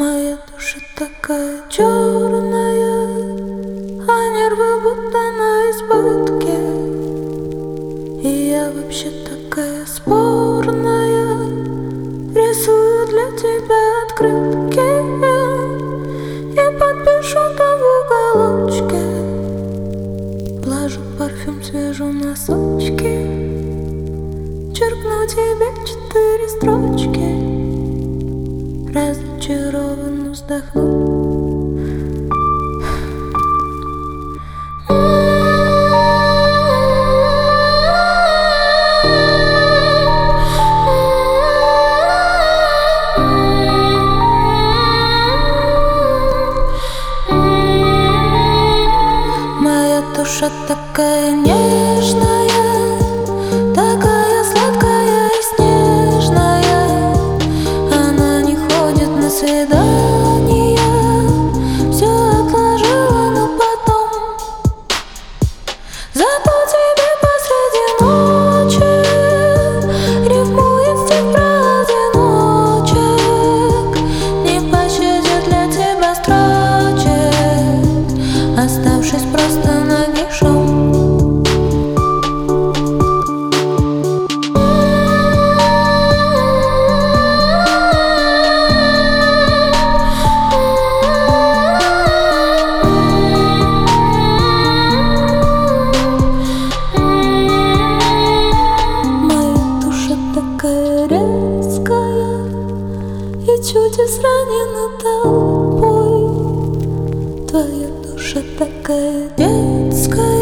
Моя душа такая черная, а нервы будто на избытке. И я вообще такая спорная, рисую для тебя открытки и подпишу там в уголочке. Вложу парфюм, свяжу носочки, черкну тебе 4 строчки. Разочарованно вздохну. Моя душа такая нежная, такая сладкая и снежная. Она не ходит на свидания, все отложила на потом. Зато тебе посреди ночи рифмует стих про одиночек, не пощадит для тебя строчек, оставшись просто нагишом. Такая резкая и чуть изранена толпой. Твоя душа такая детская.